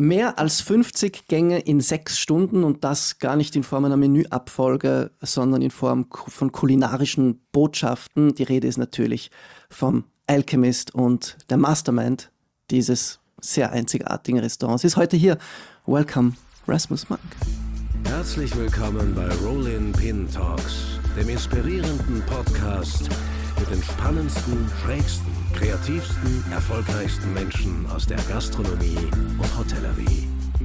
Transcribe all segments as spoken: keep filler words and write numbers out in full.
Mehr als fünfzig Gänge in sechs Stunden und das gar nicht in Form einer Menüabfolge, sondern in Form von kulinarischen Botschaften. Die Rede ist natürlich vom Alchemist und der Mastermind dieses sehr einzigartigen Restaurants. Ist heute hier. Welcome, Rasmus Monk. Herzlich willkommen bei Rollin Pin Talks, dem inspirierenden Podcast mit den spannendsten, schrägsten, kreativsten, erfolgreichsten Menschen aus der Gastronomie und Hotellerie.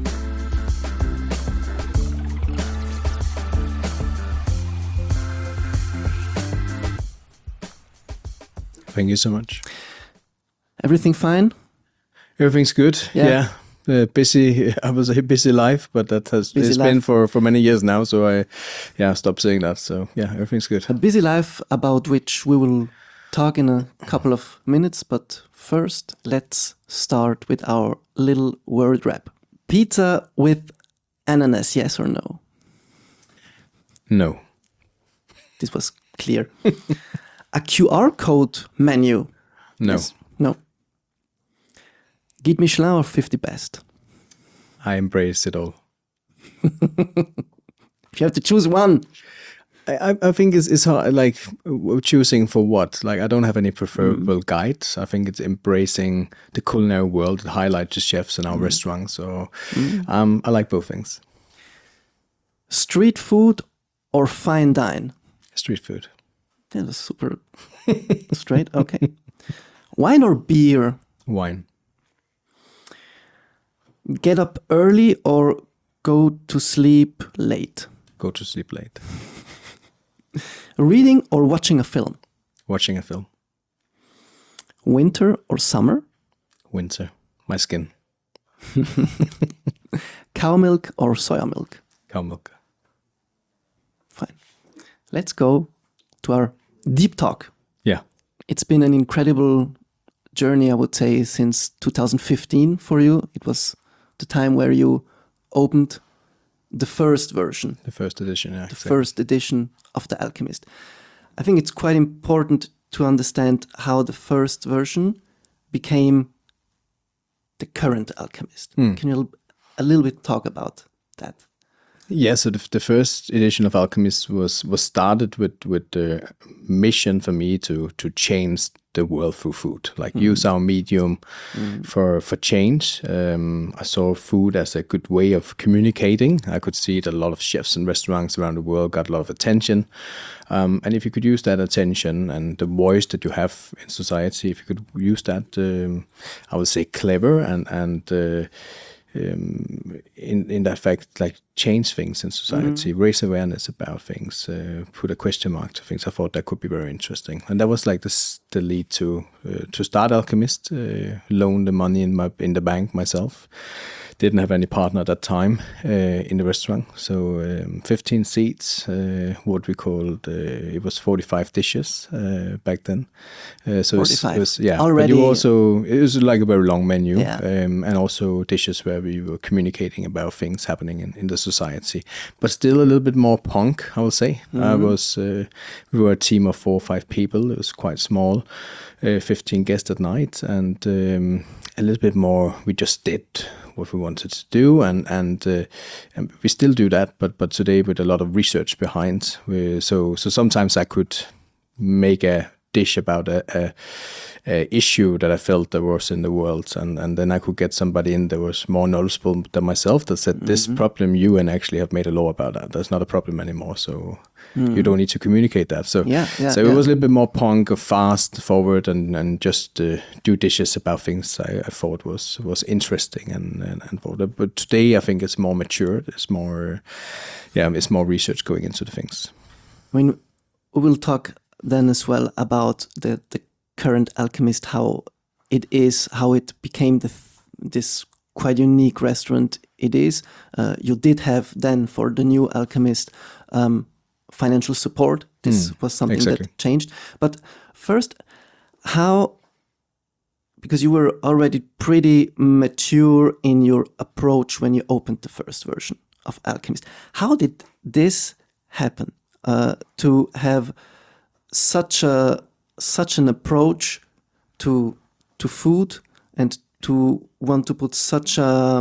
Thank you so much. Everything fine? Everything's good. Yeah. Yeah. Uh, busy, I was a busy life, but that has Busy it's life. been for, for many years now. So I, yeah, stopped saying that. So yeah, everything's good. A busy life about which we will talk in a couple of minutes, but first let's start with our little word wrap. Pizza with ananas, yes or no? No. This was clear. A Q R code menu? No. Yes. No. Guide Michelin or fifty best? I embrace it all. If you have to choose one. I, I- I think it's, it's hard, like w- choosing for what. Like I don't have any preferable Mm. guides. I think it's embracing the culinary world, highlight the chefs in Mm. our restaurant. So um, I like both things. Street food or fine dine? Street food. Yeah, that's super straight. Okay. Wine or beer? Wine. Get up early or go to sleep late? Go to sleep late. Reading or watching a film? Watching a film. Winter or summer? Winter. My skin. Cow milk or soya milk? Cow milk. Fine. Let's go to our deep talk. Yeah. It's been an incredible journey, I would say, since two thousand fifteen for you. It was the time where you opened the first version, The first edition. Yeah, the exactly. first edition of The Alchemist. I think it's quite important to understand how the first version became the current Alchemist. Can you a little bit talk about that? Yeah, so the, the first edition of Alchemist was was started with with the mission for me to to change the world through food, like use our medium for for change. Um, I saw food as a good way of communicating. I could see that a lot of chefs and restaurants around the world got a lot of attention, um, and if you could use that attention and the voice that you have in society, if you could use that, um, I would say clever and and. Uh, um, in in that fact, like change things in society, raise awareness about things, uh, put a question mark to things. I thought that could be very interesting, and that was like this the lead to uh, to start Alchemist. Uh, loan the money in my in the bank myself. Didn't have any partner at that time uh, in the restaurant, so um, fifteen seats. Uh, what we called uh, it was forty-five dishes uh, back then. Uh, so it was- forty-five. it was yeah. Already- But you also it was like a very long menu, Yeah. um, and also dishes where we were communicating about things happening in, in the society, but still a little bit more punk, I would say. I was uh, we were a team of four or five people. It was quite small, uh, fifteen guests at night, and um, a little bit more. We just did what we wanted to do, and and, uh, and we still do that, but but today with a lot of research behind. We, so so sometimes I could make a dish about a, a, a issue that I felt there was in the world, and, and then I could get somebody in that was more knowledgeable than myself that said, this problem you and actually have made a law about that. That's not a problem anymore, so you don't need to communicate that. So Yeah, yeah, so yeah. it was a little bit more punk, or fast forward, and, and just uh, do dishes about things I, I thought was was interesting and and, and thought that- but today I think it's more mature. It's more uh, yeah, it's more research going into the things. I mean, we will talk then as well about the, the current Alchemist, how it is, how it became the th- this quite unique restaurant it is. Uh, you did have then for the new Alchemist um, financial support. This was something exactly. that changed. But first, how, because you were already pretty mature in your approach when you opened the first version of Alchemist, how did this happen uh, to have such a such an approach to to food and to want to put such a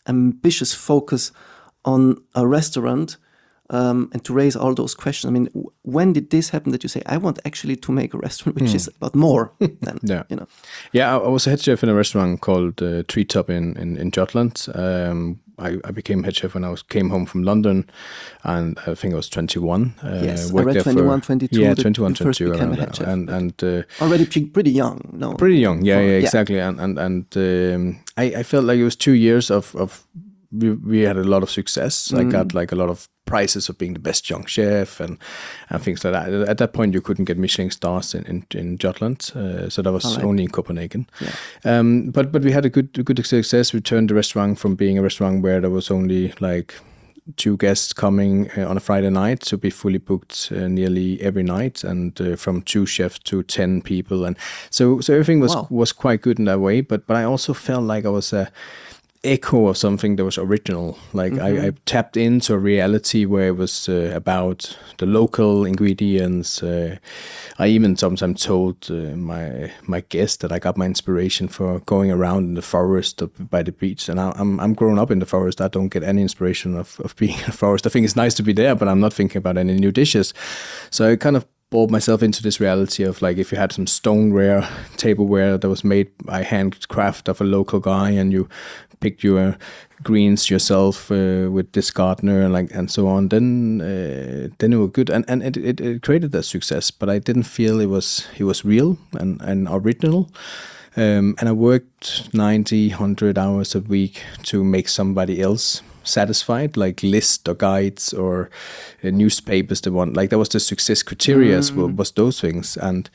ambitious focus on a restaurant um, and to raise all those questions. I mean, w- when did this happen that you say, I want actually to make a restaurant which is about more than, Yeah. you know? Yeah, I, I was a head chef in a restaurant called uh, Treetop in, in, in Jutland. Um, I, I became head chef when I was came home from London, and I think I was twenty-one. Uh, Yes, I worked read there twenty-one, for- twenty-two Yeah, that twenty-one, you first twenty-two, became around a head that. chef. And, and uh, Already pre- pretty young, no? pretty young, yeah, For- yeah, yeah. exactly. And and and um, I, I felt like it was two years of of we, we had a lot of success. I got like a lot of prizes of being the best young chef and and things like that. At that point, you couldn't get Michelin stars in in, in Jutland, uh, so that was Alright. only in Copenhagen. Um, but but we had a good good success. We turned the restaurant from being a restaurant where there was only like two guests coming uh, on a Friday night to be fully booked uh, nearly every night, and uh, from two chefs to ten people, and so so everything was Wow. was quite good in that way. But but I also felt like I was a echo of something that was original. Like I, I tapped into a reality where it was uh, about the local ingredients. Uh, I even sometimes told uh, my my guests that I got my inspiration for going around in the forest up by the beach. And I, I'm I'm grown up in the forest. I don't get any inspiration of, of being in the forest. I think it's nice to be there, but I'm not thinking about any new dishes. So I kind of brought myself into this reality of like if you had some stoneware, tableware that was made by handcraft of a local guy, and you picked your greens yourself uh, with this gardener and like and so on, then uh, then it was good, and and it, it, it created that success. But I didn't feel it was it was real and and original. Um, and I worked ninety, one hundred hours a week to make somebody else satisfied, like lists or guides or uh, newspapers. The one like that was the success criteria was, was those things. And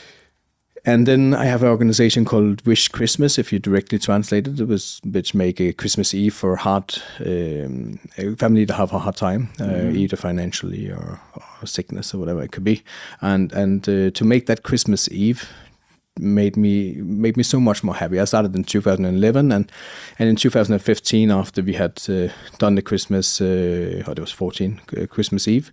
and then I have an organization called Wish Christmas. If you directly translate it, it was which make a Christmas Eve for hard um, a family that have a hard time, uh, either financially or, or sickness or whatever it could be. And and uh, to make that Christmas Eve made me made me so much more happy. I started in two thousand eleven, and and in two thousand fifteen, after we had uh, done the Christmas, uh, or it was fourteen uh, Christmas Eve,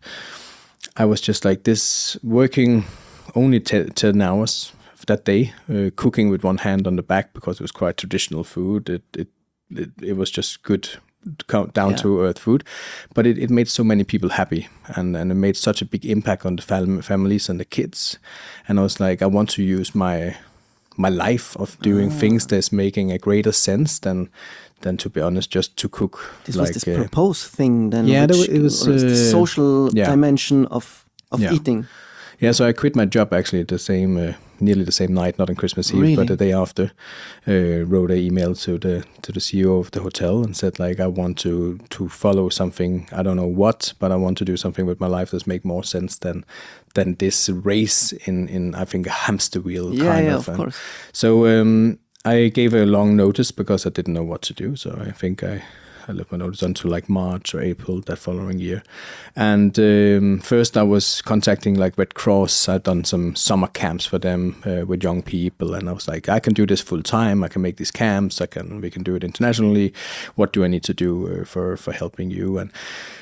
I was just like this, working only te- ten hours that day, uh, cooking with one hand on the back because it was quite traditional food. It it it, it was just good, down Yeah. to earth food, but it, it made so many people happy, and, and it made such a big impact on the fam- families and the kids. And I was like, I want to use my my life of doing things that's making a greater sense than than to be honest just to cook. This like, was this uh, proposed thing then, yeah, there which wa- it was, was the uh, social yeah. dimension of, of Yeah. eating. Yeah, so I quit my job actually the same, uh, nearly the same night, not on Christmas Eve, Really? but the day after. Uh, wrote an email to the to the C E O of the hotel and said like, I want to to follow something. I don't know what, but I want to do something with my life that's make more sense than than this race in in I think a hamster wheel Yeah, kind yeah, of. of And course. So um, I gave a long notice because I didn't know what to do. So I think I. I left my notice until like March or April that following year. And um, first I was contacting like Red Cross. I'd done some summer camps for them uh, with young people. And I was like, I can do this full time. I can make these camps. I can, we can do it internationally. What do I need to do uh, for, for helping you? And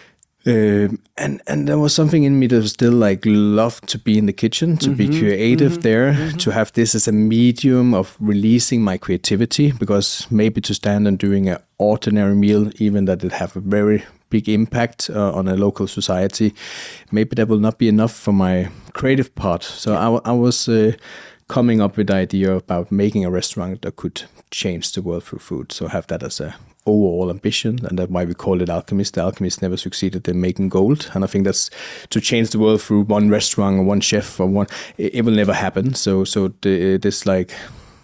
Um, and and there was something in me that was still like loved to be in the kitchen, to be creative there, to have this as a medium of releasing my creativity, because maybe to stand and doing an ordinary meal, even that it have a very big impact uh, on a local society, maybe that will not be enough for my creative part. So I, w- I was uh, coming up with the idea about making a restaurant that could change the world through food. So have that as a overall ambition, and that's why we call it Alchemist. The Alchemist never succeeded in making gold, and I think that's to change the world through one restaurant or one chef or one. It, it will never happen. So, so the, this like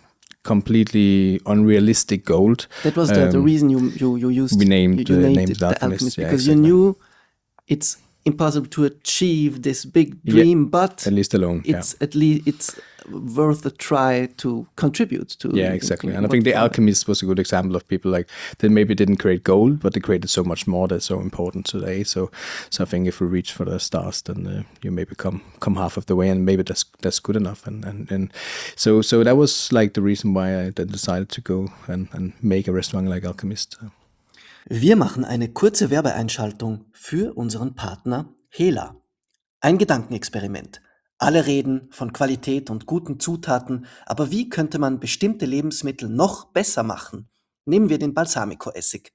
completely unrealistic goal. That was the, the um, reason you you you used we named, you, you uh, named named it the the Alchemist, Alchemist yeah, because you exactly. knew it's impossible to achieve this big dream, but at least alone. Yeah. it's at least it's worth a try to contribute to. Yeah, exactly. And I what think the followed. Alchemist was a good example of people like they maybe didn't create gold, but they created so much more that's so important today. So, so I think if we reach for the stars, then uh, you maybe come come half of the way, and maybe that's that's good enough. And and, and so so that was like the reason why I then decided to go and, and make a restaurant like Alchemist. Wir machen eine kurze Werbeeinschaltung für unseren Partner Hela. Ein Gedankenexperiment. Alle reden von Qualität und guten Zutaten, aber wie könnte man bestimmte Lebensmittel noch besser machen? Nehmen wir den Balsamico-Essig.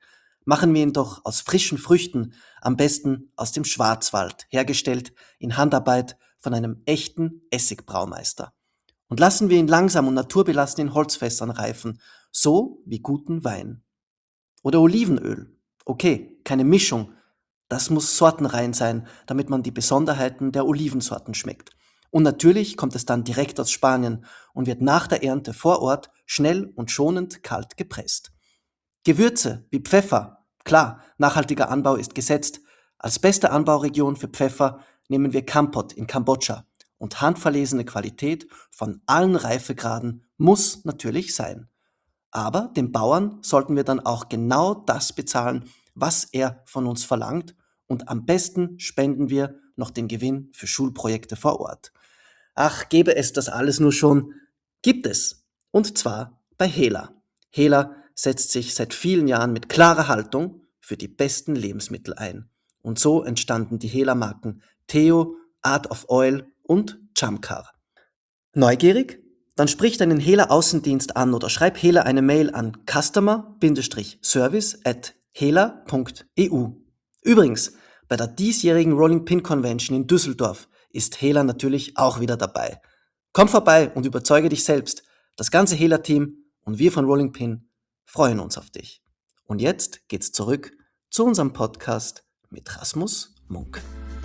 Machen wir ihn doch aus frischen Früchten, am besten aus dem Schwarzwald, hergestellt in Handarbeit von einem echten Essigbraumeister. Und lassen wir ihn langsam und naturbelassen in Holzfässern reifen, so wie guten Wein. Oder Olivenöl. Okay, keine Mischung. Das muss sortenrein sein, damit man die Besonderheiten der Olivensorten schmeckt. Und natürlich kommt es dann direkt aus Spanien und wird nach der Ernte vor Ort schnell und schonend kalt gepresst. Gewürze wie Pfeffer. Klar, nachhaltiger Anbau ist gesetzt. Als beste Anbauregion für Pfeffer nehmen wir Kampot in Kambodscha. Und handverlesene Qualität von allen Reifegraden muss natürlich sein. Aber dem Bauern sollten wir dann auch genau das bezahlen, was er von uns verlangt, und am besten spenden wir noch den Gewinn für Schulprojekte vor Ort. Ach, gäbe es das alles nur schon, gibt es. Und zwar bei Hela. Hela setzt sich seit vielen Jahren mit klarer Haltung für die besten Lebensmittel ein. Und so entstanden die Hela-Marken Theo, Art of Oil und Chamkar. Neugierig? Dann sprich deinen Hela-Außendienst an oder schreib Hela eine Mail an customer-service at hela punkt e u. Übrigens, bei der diesjährigen Rolling Pin Convention in Düsseldorf ist Hela natürlich auch wieder dabei. Komm vorbei und überzeuge dich selbst. Das ganze Hela-Team und wir von Rolling Pin freuen uns auf dich. Und jetzt geht's zurück zu unserem Podcast mit Rasmus Munk.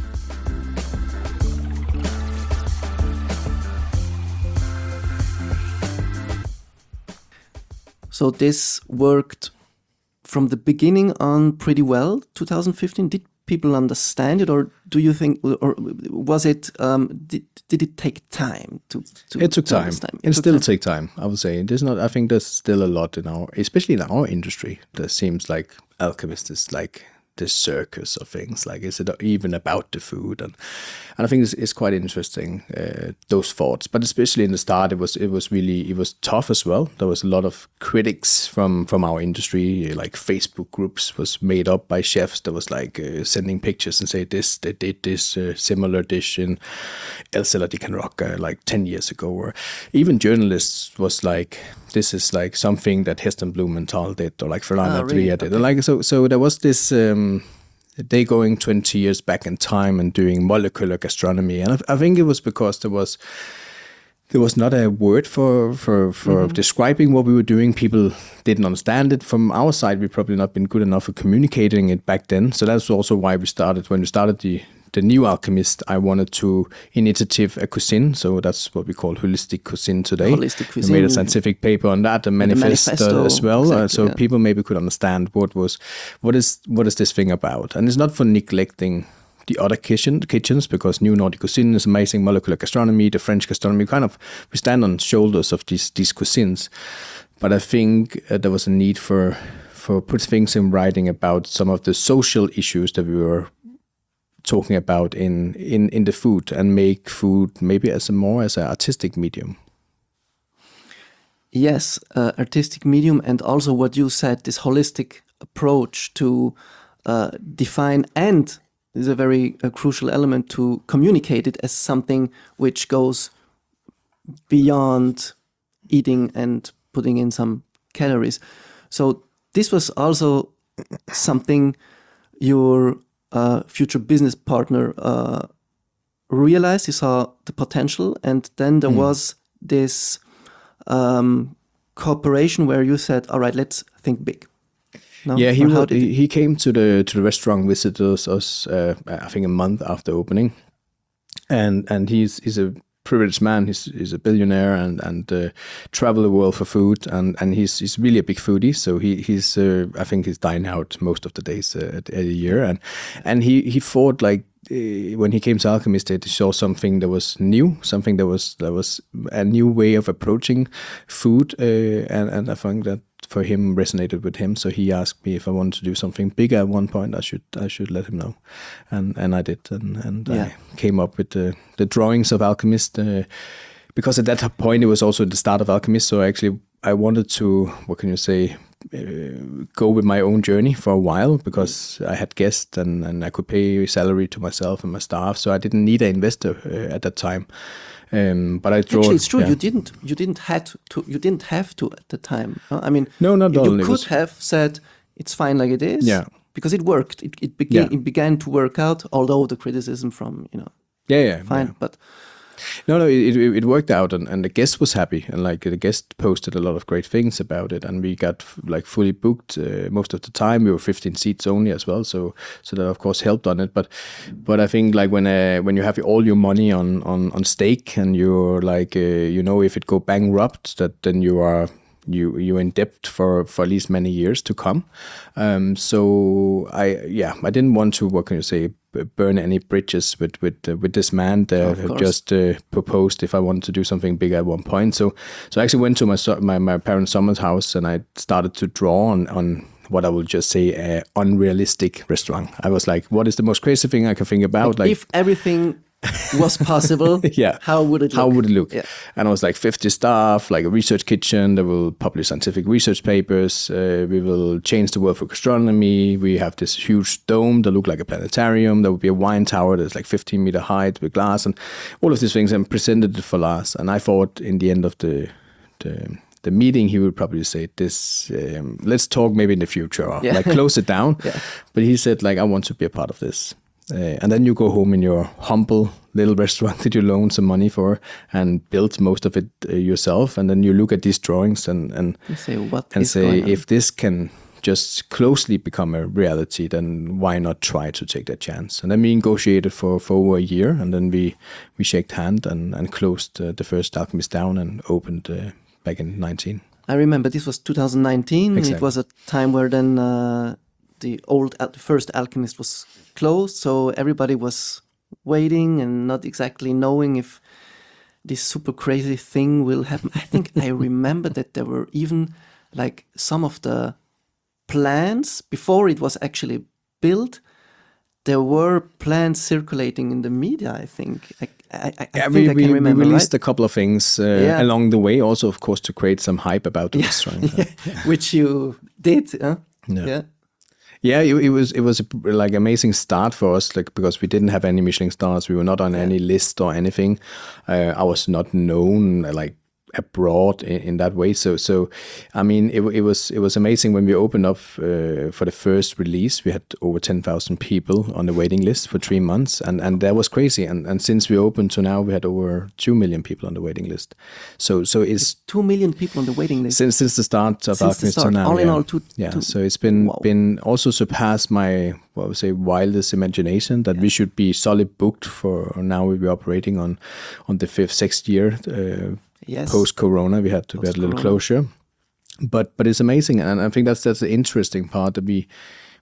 So this worked from the beginning on pretty well, twenty fifteen. Did people understand it, or do you think, or was it, um, did, did it take time to, to It took to time. understand? It, took still time. take time, I would say. There's not, I think there's still a lot in our, especially in our industry, that seems like alchemist is like this circus of things. Like, is it even about the food? And and I think it's, it's quite interesting, uh, those thoughts. But especially in the start, it was it was really, it was tough as well. There was a lot of critics from, from our industry, like Facebook groups was made up by chefs that was like uh, sending pictures and say this, they did this uh, similar dish in El Celler de Can Roca like ten years ago. Or even journalists was like, this is like something that Heston Blumenthal did, or like Fernanda Ah, really? Tria did. And like, so, so there was this, um, they going twenty years back in time and doing molecular gastronomy. And I, I think it was because there was, there was not a word for, for, for Mm-hmm. describing what we were doing. People didn't understand it. From our side, we've probably not been good enough at communicating it back then. So that's also why we started, when we started the The New Alchemist, I wanted to initiative a cuisine, so that's what we call holistic cuisine today. Holistic We cuisine. made a scientific paper on that, a manifesto, manifesto, as well, exactly, uh, so yeah. people maybe could understand what was, what is, what is this thing about, and it's not for neglecting the other kitchen kitchens, because New Nordic Cuisine is amazing, molecular gastronomy, the French gastronomy. Kind of, we stand on shoulders of these these cuisines, but I think uh, there was a need for for put things in writing about some of the social issues that we were talking about in, in, in the food, and make food maybe as a more as an artistic medium. Yes, uh, artistic medium, and also what you said, this holistic approach to uh, define, and is a very uh, crucial element, to communicate it as something which goes beyond eating and putting in some calories. So this was also something your uh, future business partner uh, realized. He saw the potential, and then there was this um, cooperation where you said, "All right, let's think big." No? Yeah, he Or how wa- did he, he came to the to the restaurant, visited us, us uh, I think a month after opening, and and he's he's a privileged man. He's he's a billionaire and and uh, travel the world for food, and and he's he's really a big foodie. So he he's uh, I think he's dining out most of the days uh, a year, and and he he thought like. Uh, when he came to Alchemist, he saw something that was new, something that was that was a new way of approaching food, uh, and and I think that for him resonated with him. So he asked me if I wanted to do something bigger at one point. I should I should let him know, and and I did, and and Yeah. I came up with the the drawings of Alchemist, uh, because at that point it was also the start of Alchemist. So actually I wanted to, what can you say, uh, go with my own journey for a while, because I had guests and, and I could pay salary to myself and my staff, so I didn't need an investor uh, at that time. Um, but I draw. Actually, it's true. yeah. You didn't. You didn't had to. You didn't have to at the time. no? I mean, No, not you all. It could was- have said, it's fine like it is. Yeah. Because it worked. It it began Yeah. it began to work out. Although the criticism from you know Yeah, yeah, fine, yeah. but No, no, it, it, it worked out, and, and the guest was happy, and like the guest posted a lot of great things about it, and we got like fully booked uh, most of the time. We were fifteen seats only as well, so so that of course helped on it. But but I think like when uh, when you have all your money on on on stake, and you're like uh, you know if it go bankrupt, that then you are. You you're in debt for, for at least many years to come. Um, so I yeah I didn't want to, what can you say, b- burn any bridges with with uh, with this man that Of had course. just uh, proposed if I wanted to do something big at one point. So so I actually went to my so- my, my parents' summer's house, and I started to draw on on what I will just say a unrealistic restaurant. I was like, what is the most crazy thing I can think about? like, if everything was possible, Yeah. how would it look? How would it look? Yeah. And I was like fifty staff, like a research kitchen that will publish scientific research papers. Uh, we will change the world for gastronomy. We have this huge dome that look like a planetarium. There will be a wine tower that's like fifteen meter height with glass, and all of these things. And presented it for Lars. And I thought in the end of the the the meeting, he would probably say this, um, let's talk maybe in the future, or Yeah. like close it down. Yeah. But he said like, I want to be a part of this. Uh, and then you go home in your humble little restaurant that you loaned some money for and built most of it uh, yourself. And then you look at these drawings and and, You say, what and is say, going on? if this can just closely become a reality, then why not try to take that chance? And then we negotiated for, for over a year, and then we we shaked hand and, and closed uh, the first Alchemist down and opened uh, back in nineteen. I remember this was two thousand nineteen. Exactly. It was a time where then uh, the old al- the first Alchemist was closed, so everybody was waiting and not exactly knowing if this super crazy thing will happen. I think I remember that there were even like some of the plans before it was actually built. There were plans circulating in the media. I think. I, I, I Yeah, think we, I we, can we remember. released right? a couple of things uh, Yeah. along the way, also of course to create some hype about the restaurant. Which you did, huh? Yeah. Yeah. Yeah, it, it was it was a like amazing start for us, like because we didn't have any Michelin stars, we were not on any list or anything. Uh, I was not known uh, like abroad in, in that way. So so, I mean, it, it was it was amazing when we opened up uh, for the first release. We had over ten thousand people on the waiting list for three months, and and that was crazy. And and since we opened to now, we had over two million people on the waiting list. So so it's Two million people on the waiting list. since since the start of Since the Alchemist to start, now, all in yeah. all, two- yeah. two- So it's been Wow. been also surpassed my, what I would say, wildest imagination that we should be solid booked for. Now we'll be operating on on the fifth, sixth year uh, Yes. post Corona. We had to we had a little Post-corona. closure, but but it's amazing, and I think that's that's the interesting part that we.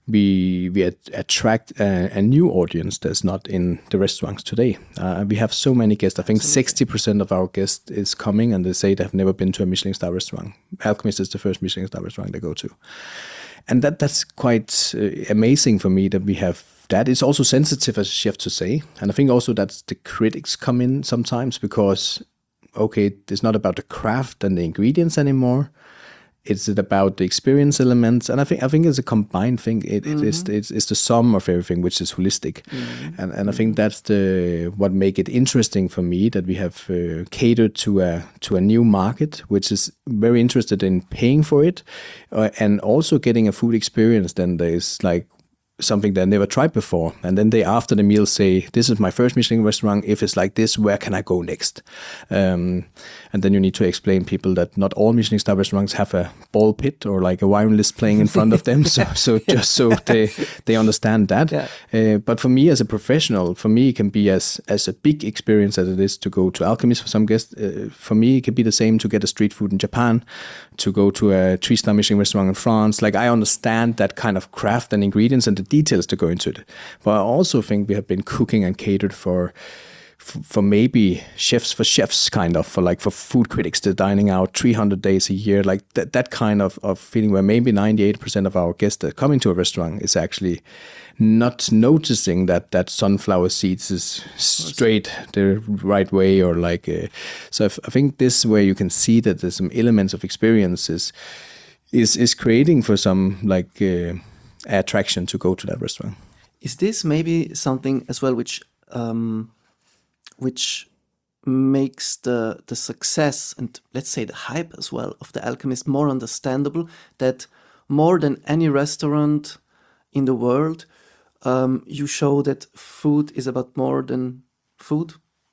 We we at- attract a, a new audience that's not in the restaurants today. Uh, we have so many guests. I think sixty percent of our guests is coming, and they say they've never been to a Michelin star restaurant. Alchemist is the first Michelin star restaurant they go to, and that that's quite uh, amazing for me that we have that. It's also sensitive as a chef to say, and I think also that's the critics come in sometimes because okay, it's not about the craft and the ingredients anymore. It's about the experience elements, and I think I think it's a combined thing. It, it is it's, it's the sum of everything, which is holistic, and and I think that's the what make it interesting for me that we have uh, catered to a to a new market, which is very interested in paying for it, uh, and also getting a food experience. Then there's like something they never tried before, and then they after the meal say, "This is my first Michelin restaurant. If it's like this, where can I go next?" Um, and then you need to explain people that not all Michelin star restaurants have a ball pit or like a wine list playing in front of them. So, so just so they they understand that. Yeah. Uh, but for me as a professional, for me it can be as as a big experience as it is to go to Alchemist for some guests. Uh, for me, it can be the same to get a street food in Japan, to go to a three star Michelin restaurant in France. Like I understand that kind of craft and ingredients and the details to go into it. But I also think we have been cooking and catered for for, for maybe chefs for chefs, kind of, for like for food critics, they're dining out three hundred days a year, like that that kind of, of feeling where maybe ninety-eight percent of our guests that come into a restaurant is actually not noticing that that sunflower seeds is straight the right way, or like uh, so if, I think this where you can see that there's some elements of experiences is is creating for some like uh, attraction to go to that restaurant. Is this maybe something as well which um, which makes the the success and let's say the hype as well of the Alchemist more understandable? That more than any restaurant in the world, um, you show that food is about more than food.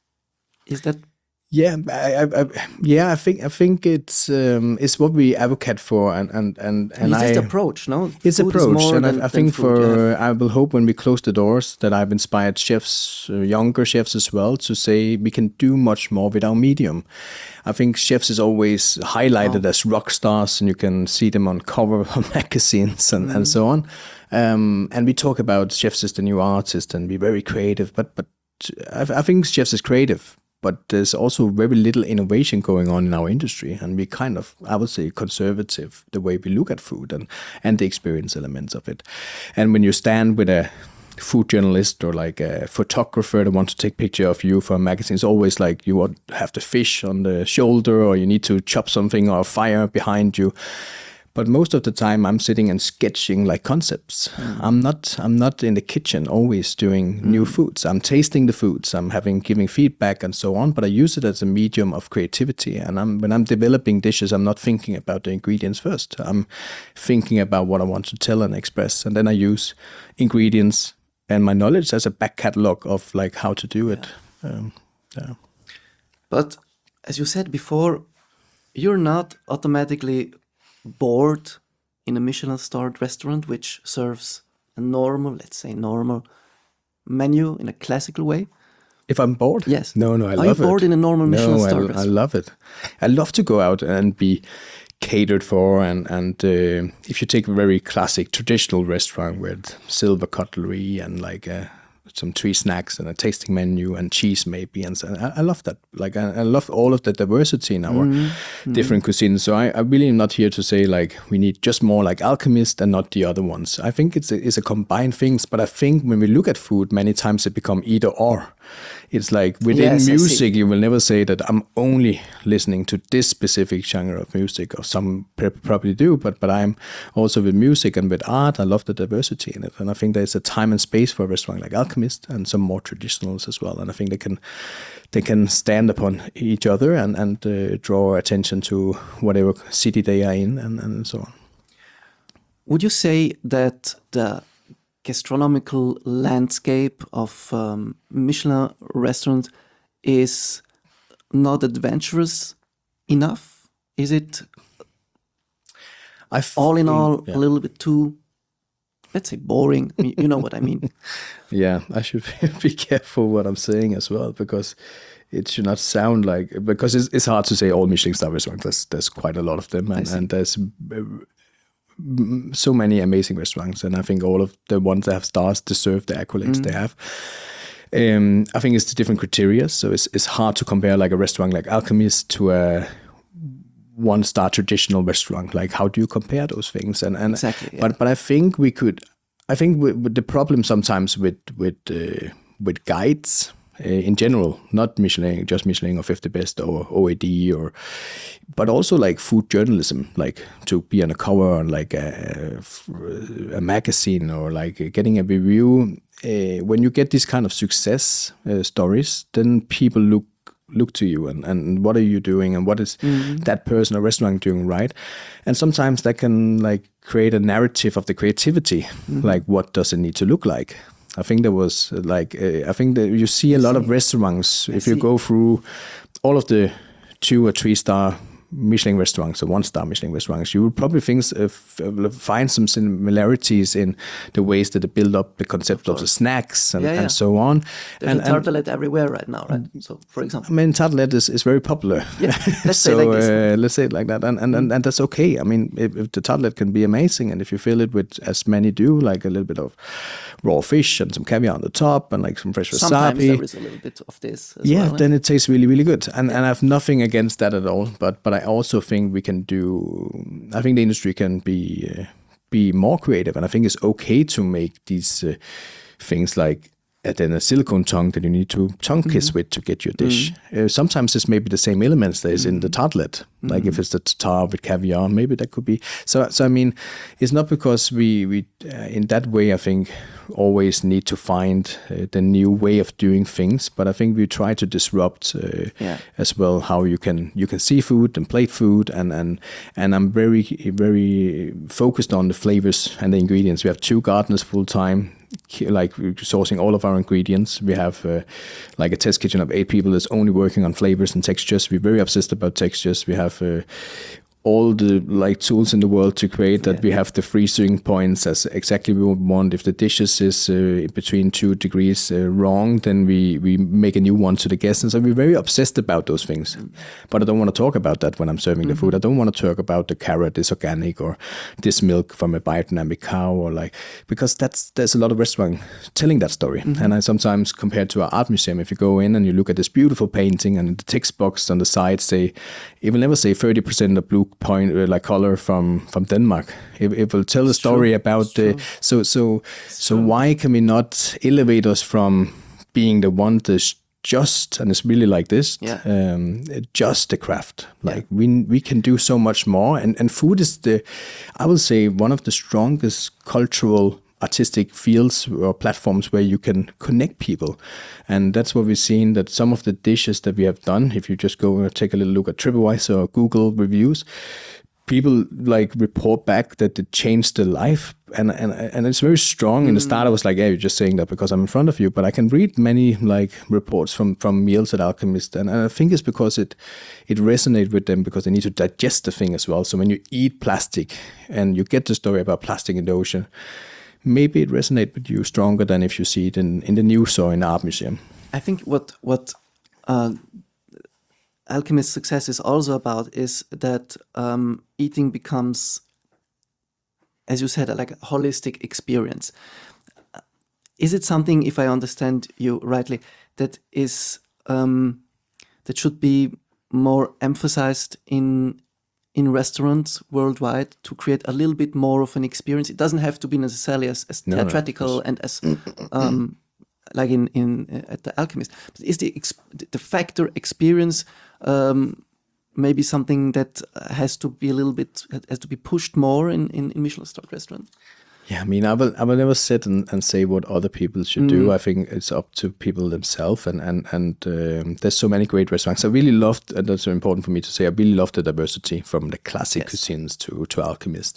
Is that? Yeah, I, I, I, yeah, I think I think it's um, it's what we advocate for, and and and, and it's I, just approach, no? It's Food is approach, more and than- I, I than think food, for yeah. I will hope when we close the doors that I've inspired chefs, uh, younger chefs as well, to say we can do much more with our medium. I think chefs is always highlighted as rock stars, and you can see them on cover of magazines and, and so on. Um, and we talk about chefs as the new artist, and be very creative. But but I, I think chefs is creative. But there's also very little innovation going on in our industry, and we kind of, I would say, conservative the way we look at food and, and the experience elements of it. And when you stand with a food journalist or like a photographer that wants to take picture of you for a magazine, it's always like you want to have the fish on the shoulder, or you need to chop something, or fire behind you. But most of the time, I'm sitting and sketching like concepts. Mm. I'm not. I'm not in the kitchen always doing mm. new foods. I'm tasting the foods. I'm having giving feedback and so on. But I use it as a medium of creativity. And I'm, when I'm developing dishes, I'm not thinking about the ingredients first. I'm thinking about what I want to tell and express, and then I use ingredients and my knowledge as a back catalog of like how to do it. Yeah. Um, yeah. But as you said before, you're not automatically bored in a Michelin-starred restaurant which serves a normal, let's say normal menu in a classical way. If I'm bored? Yes. No, no, I Are love it. Are you bored in a normal Michelin-starred No, I, restaurant? I love it. I love to go out and be catered for, and, and uh, if you take a very classic traditional restaurant with silver cutlery and like a some three snacks and a tasting menu and cheese maybe, and so I, I love that. Like I, I love all of the diversity in our mm-hmm. different cuisines. So I, I really am not here to say like we need just more like Alchemist and not the other ones. I think it's a, it's a combined things. But I think when we look at food, many times it become either or. It's like within yes, music, you will never say that I'm only listening to this specific genre of music, or some probably do, but but I'm also with music and with art. I love the diversity in it, and I think there's a time and space for a restaurant like Alchemist and some more traditionals as well. And I think they can they can stand upon each other and and uh, draw attention to whatever city they are in, and, and so on. Would you say that the gastronomical landscape of um, Michelin restaurant is not adventurous enough? Is it I all in all yeah. a little bit too, let's say, boring? You know what I mean? Yeah, I should be careful what I'm saying as well, because it should not sound like, because it's, it's hard to say all Michelin star restaurants. There's, there's quite a lot of them, and, and there's so many amazing restaurants, and I think all of the ones that have stars deserve the accolades mm. they have. Um, I think it's the different criteria, so it's it's hard to compare like a restaurant like Alchemist to a one-star traditional restaurant. Like, how do you compare those things? And and exactly, yeah. but but I think we could. I think with, with the problem sometimes with with uh, with guides. Uh, in general, not Michelin, just Michelin or fifty Best or O A D, or, but also like food journalism, like to be on a cover on like a, a magazine, or like getting a review. Uh, when you get this kind of success uh, stories, then people look look to you and, and what are you doing, and what is mm-hmm. that person or restaurant doing right? And sometimes that can like create a narrative of the creativity, mm-hmm. like what does it need to look like? I think there was like, uh, I think that you see a lot of restaurants, if you go through all of the two or three star Michelin restaurants or one star Michelin restaurants, you will probably think, uh, find some similarities in the ways that they build up the concept of, of the snacks and, yeah, yeah. and so on. There's and, a tartelette everywhere right now, right? So, for example. I mean, tartelette is, is very popular. Yeah, let's so, say like this. Uh, let's say it like that. And and, and, and that's okay. I mean, if, if the tartelette can be amazing, and if you fill it with, as many do, like a little bit of raw fish and some caviar on the top and like some fresh wasabi. Sometimes there is a little bit of this as yeah, well, then it tastes really, really good. And yeah. and I have nothing against that at all. But but I also think we can do, I think the industry can be uh, be more creative, and I think it's okay to make these uh, things like uh, then a silicone tongue that you need to tongue kiss mm-hmm. with to get your dish. Mm-hmm. Uh, sometimes it's maybe the same elements that is mm-hmm. in the tartlet. Mm-hmm. Like if it's the tartar with caviar, maybe that could be. So so I mean, it's not because we we uh, in that way. I think always need to find uh, the new way of doing things, but I think we try to disrupt uh, Yeah. as well how you can you can see food and plate food, and and and I'm very very focused on the flavors and the ingredients. We have two gardeners full time, like sourcing all of our ingredients. We have uh, like a test kitchen of eight people that's only working on flavors and textures. We're very obsessed about textures. We have uh, all the like tools in the world to create that. Yeah. We have the freezing points as exactly we want. If the dishes is uh, between two degrees uh, wrong, then we we make a new one to the guests. And so we're very obsessed about those things. Mm. But I don't want to talk about that when I'm serving mm-hmm. the food. I don't want to talk about the carrot is organic or this milk from a biodynamic cow, or like, because that's there's a lot of restaurants telling that story. Mm-hmm. And I sometimes compare to our art museum. If you go in and you look at this beautiful painting and the text box on the side say, it will never say thirty percent of blue point uh, like color from from Denmark. It, it will tell a story true. about it's the true. so so it's so true. Why can we not elevate us from being the one that's just, and it's really like this, yeah. um, just the craft. Like yeah. we we can do so much more, and and food is the, I will say, one of the strongest cultural artistic fields or platforms where you can connect people. And that's what we've seen, that some of the dishes that we have done, if you just go and take a little look at TripAdvisor or Google reviews, people like report back that it changed their life. And and, and it's very strong. Mm. In the start I was like, yeah, you're just saying that because I'm in front of you, but I can read many like reports from, from meals at Alchemist. And, and I think it's because it it resonates with them, because they need to digest the thing as well. So when you eat plastic and you get the story about plastic in the ocean, maybe it resonates with you stronger than if you see it in, in the news or in the art museum. I think what what uh, Alchemist's success is also about is that um, eating becomes, as you said, like a holistic experience. Is it something, if I understand you rightly, that is um, that should be more emphasized in in restaurants worldwide to create a little bit more of an experience? It doesn't have to be necessarily as, as no, theatrical no, and as um, like in in uh, at the Alchemist. But is the ex- the factor experience um, maybe something that has to be a little bit has to be pushed more in in, in Michelin-starred restaurants? Yeah, I mean, I will, I will never sit and, and say what other people should mm. do. I think it's up to people themselves, and and and um, there's so many great restaurants. I really loved, and that's important for me to say, I really loved the diversity from the classic yes. cuisines to to Alchemist.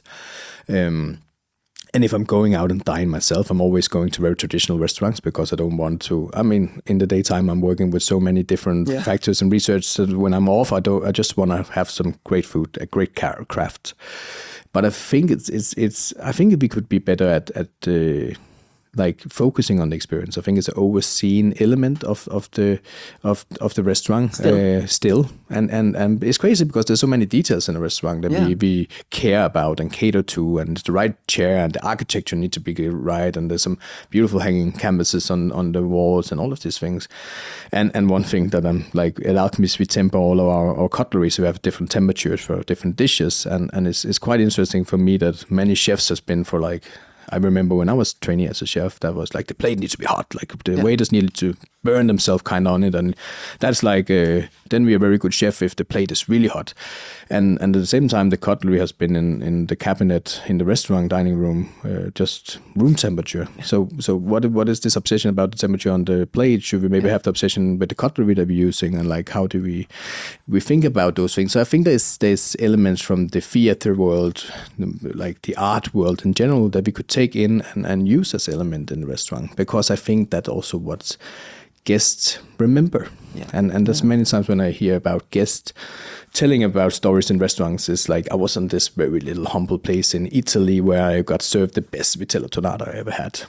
Um, and if I'm going out and dine myself, I'm always going to very traditional restaurants, because I don't want to. I mean, in the daytime, I'm working with so many different yeah. factors and research that when I'm off, I don't. I just want to have some great food, a great craft. But I think it's it's it's. I think we could be better at at uh, like focusing on the experience. I think it's an overseen element of of the of of the restaurant still, uh, still. And, and and it's crazy because there's so many details in a restaurant that yeah. we, we care about and cater to, and the right chair and the architecture need to be right, and there's some beautiful hanging canvases on, on the walls and all of these things. And and one thing that I'm like, at Alchemist we temper all of our, our cutlery, so we have different temperatures for different dishes, and and it's it's quite interesting for me that many chefs has been for like. I remember when I was training as a chef, that was like the plate needs to be hot, like the yeah. waiters needed to burn themselves kind of on it, and that's like uh, then we're a very good chef if the plate is really hot. And and at the same time, the cutlery has been in, in the cabinet in the restaurant dining room, uh, just room temperature. Yeah. So so what what is this obsession about the temperature on the plate? Should we maybe yeah. have the obsession with the cutlery that we're using, and like how do we we think about those things? So I think there's there's elements from the theater world, like the art world in general, that we could take in and, and use as element in the restaurant, because I think that also what guests remember. Yeah. And and there's yeah. many times when I hear about guests telling about stories in restaurants, is like, I was in this very little humble place in Italy where I got served the best vitello tonnato I ever had.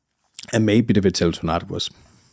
And maybe the vitello tonnato was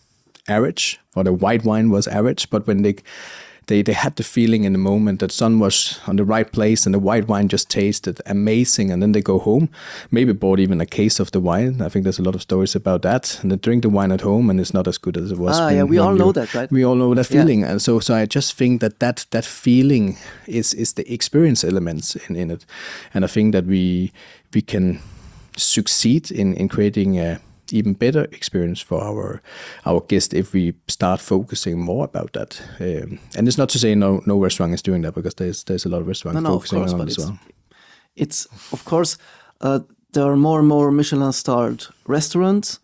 average, or the white wine was average, but when they They, they had the feeling in the moment that sun was on the right place, and the white wine just tasted amazing, and then they go home, maybe bought even a case of the wine. I think there's a lot of stories about that, and they drink the wine at home and it's not as good as it was. Ah, when, yeah, we all know that, right? We all know that feeling. Yeah. And so so I just think that that, that feeling is, is the experience elements in, in it. And I think that we we can succeed in, in creating a even better experience for our our guest if we start focusing more about that. Um, and it's not to say no no restaurant is doing that, because there's there's a lot of restaurants no, no, focusing of course, on it as it's, well. It's of course uh, there are more and more Michelin-starred restaurants.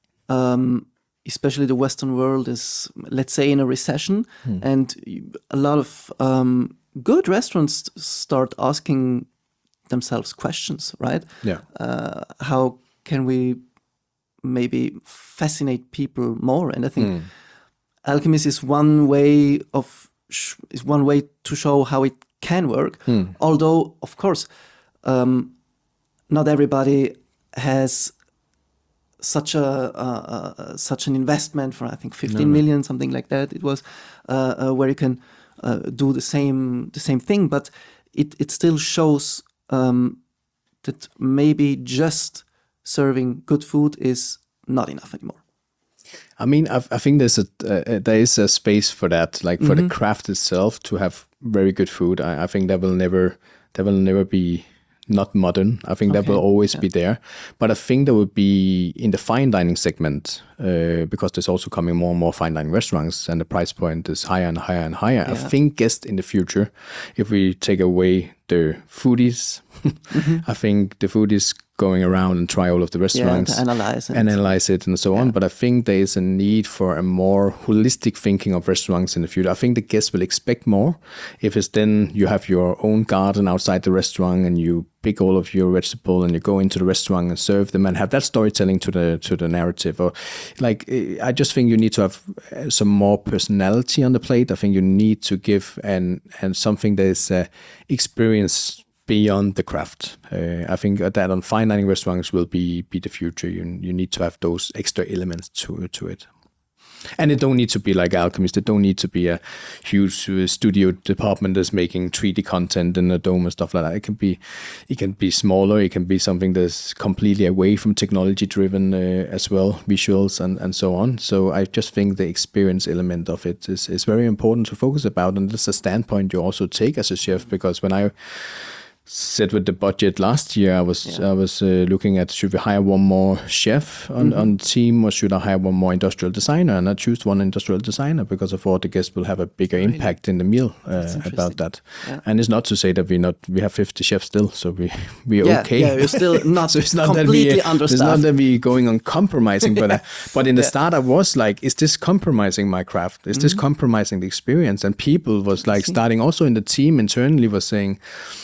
Um, especially the Western world is, let's say, in a recession, Hmm. and a lot of um, good restaurants start asking themselves questions, right? Yeah. Uh, how can we maybe fascinate people more? And I think Hmm. Alchemist is one way of sh- is one way to show how it can work. Hmm. Although, of course, um, not everybody has such a uh, uh, such an investment for, I think, fifteen No, no. million, something like that. It was uh, uh, where you can uh, do the same the same thing, but it it still shows um, that maybe just serving good food is not enough anymore. I mean, I, I think there's a uh, there is a space for that, like for Mm-hmm. the craft itself to have very good food. I, I think that will never that will never be not modern. I think that Okay, will always yeah. be there. But I think there will be in the fine dining segment uh, because there's also coming more and more fine dining restaurants, and the price point is higher and higher and higher. I Yeah. think guess in the future, if we take away the foodies, I think the foodies going around and try all of the Yeah, restaurants to analyze it. and analyze it and so on. Yeah. But I think there is a need for a more holistic thinking of restaurants in the future. I think the guests will expect more if it's then you have your own garden outside the restaurant and you pick all of your vegetable and you go into the restaurant and serve them and have that storytelling to the to the narrative. Or like I just think you need to have uh, some more personality on the plate. I think you need to give and and something that is uh, experience beyond the craft. Uh, I think that on fine dining restaurants will be be the future. You you need to have those extra elements to to it. And it don't need to be like Alchemist. It don't need to be a huge uh, studio department that's making three D content in a dome and stuff like that. It can be, it can be smaller. It can be something that's completely away from technology driven uh, as well, visuals and, and so on. So I just think the experience element of it is, is very important to focus about. And that's a standpoint you also take as a chef, because when I said with the budget last year, I was Yeah. I was uh, looking at should we hire one more chef on, Mm-hmm. on the team, or should I hire one more industrial designer? And I choose one industrial designer because I thought the guest will have a bigger impact in the meal uh, interesting. about that. Yeah. And it's not to say that we not we have fifty chefs still, so we we're Yeah, okay. yeah, you're still not so it's not completely that we, It's understaffed. not that we going on compromising, but uh, but in the Yeah. start I was like, is this compromising my craft? Is this compromising the experience? And people was like see. starting also in the team internally was saying.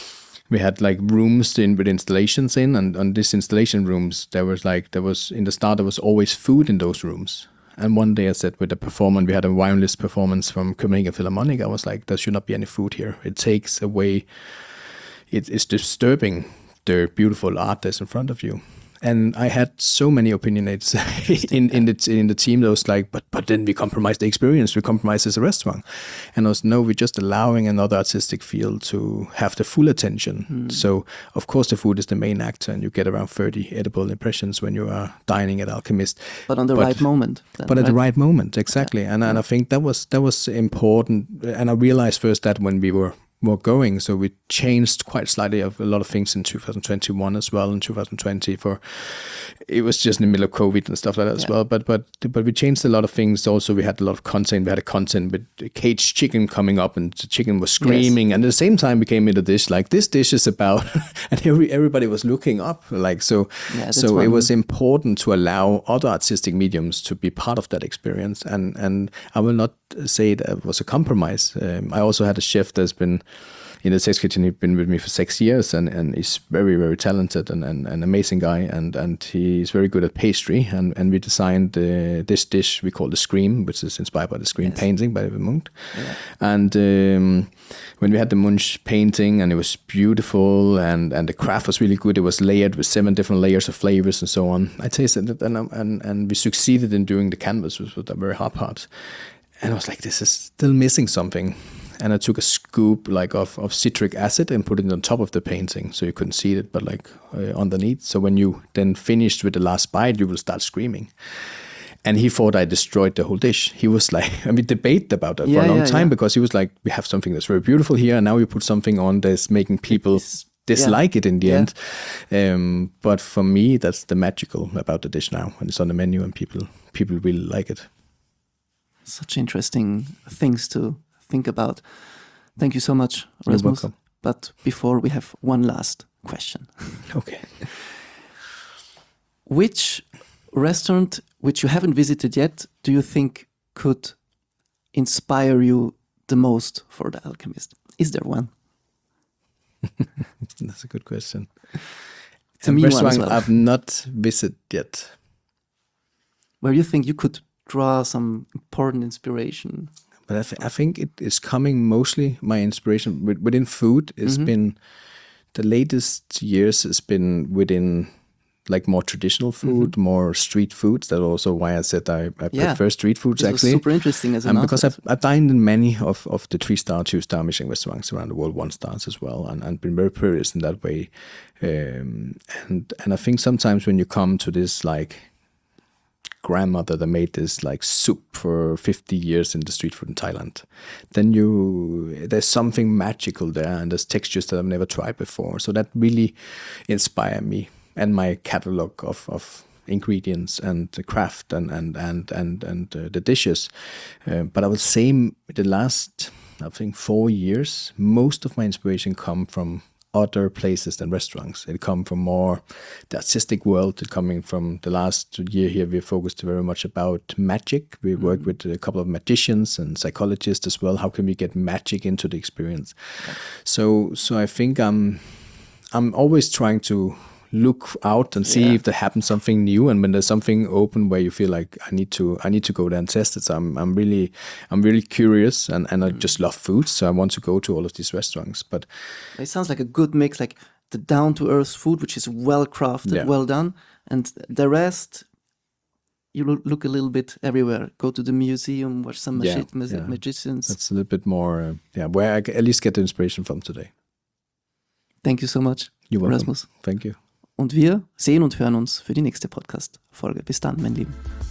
We had like rooms in with installations in, and on these installation rooms, there was like there was in the start there was always food in those rooms. And one day I said with the performance, we had a wine list performance from Copenhagen Philharmonic. I was like, there should not be any food here. It takes away. It is disturbing the beautiful art that's in front of you. And I had so many opinionates in, in the in the team that was like, but but then we compromise the experience, we compromise as a restaurant. And I was, no, we're just allowing another artistic field to have the full attention. Hmm. So of course the food is the main actor, and you get around thirty edible impressions when you are dining at Alchemist. But on the But- right moment. Then, But at the right? right moment, exactly. And and I think that was that was important. And I realized first that when we were were going, so we changed quite slightly of a lot of things in two thousand twenty-one as well, in two thousand twenty. For it was just in the middle of COVID and stuff like that as Yeah. well. But but but we changed a lot of things. Also, we had a lot of content. We had a content with caged chicken coming up, and the chicken was screaming. And at the same time, we came into this like this dish is about, and every, everybody was looking up like so. Yeah, that's so it one- was important to allow other artistic mediums to be part of that experience. And and I will not say that was a compromise. Um, I also had a chef that's been in the Sex Kitchen. He's been with me for six years and, and he's very, very talented and, and an amazing guy. And, and he's very good at pastry. And, and we designed uh, this dish we call the Scream, which is inspired by the Scream Yes. painting by the Munch. Yeah. And um, when we had the Munch painting, and it was beautiful, and, and the craft was really good. It was layered with seven different layers of flavors and so on. I tasted it, and and, and we succeeded in doing the canvas, which was a very hard part. And I was like, this is still missing something. And I took a scoop like of, of citric acid and put it on top of the painting, so you couldn't see it, but like uh, underneath. So when you then finished with the last bite, you will start screaming. And he thought I destroyed the whole dish. He was like, I mean, debated about that for Yeah, a long yeah, time yeah. because he was like, we have something that's very beautiful here, and now we put something on that's making people It's- dislike it in the Yeah. end. Um, but for me, that's the magical about the dish now, when it's on the menu and people people really like it. Such interesting things to think about. Thank you so much, You're Rasmus. welcome. But before we have one last question. Okay. which restaurant which you haven't visited yet do you think could inspire you the most for The Alchemist? Is there one? That's a good question. To A me, one as restaurant well. I've not visited yet. Where you think you could draw some important inspiration? But I, th- I think it is coming mostly, my inspiration with, within food has Mm-hmm. been, the latest years has been within like more traditional food, more street foods. That's also why I said I, I Mm-hmm. Yeah. prefer street foods This was actually. super interesting as an Um, because I've, outlet. I've dined in many of, of the three-star, two-star Michelin restaurants around the world, one-stars as well, and, and been very curious in that way. Um, and and I think sometimes when you come to this like grandmother that made this like soup for fifty years in the street food in Thailand, then you there's something magical there, and there's textures that I've never tried before. So that really inspired me and my catalog of of ingredients and the craft and and and and and uh, the dishes. Uh, but I would say the last I think four years, most of my inspiration come from other places than restaurants. It come from more the artistic world. It coming from the last year here, we focused very much about magic. We work with a couple of magicians and psychologists as well. How can we get magic into the experience? So, so I think I'm, I'm always trying to look out and see Yeah. if there happens something new, and when there's something open where you feel like I need to I need to go there and test it. So I'm I'm really I'm really curious, and, and I just love food, so I want to go to all of these restaurants. But It sounds like a good mix, like the down-to-earth food, which is well crafted, Yeah. well done, and the rest, you lo- look a little bit everywhere. Go to the museum, watch some Yeah, magi- magi- yeah. magicians. that's a little bit more uh, yeah, where I g- at least get the inspiration from today. Thank you so much, You're welcome. Rasmus. Thank you. Und wir sehen und hören uns für die nächste Podcast-Folge. Bis dann, mein Lieben.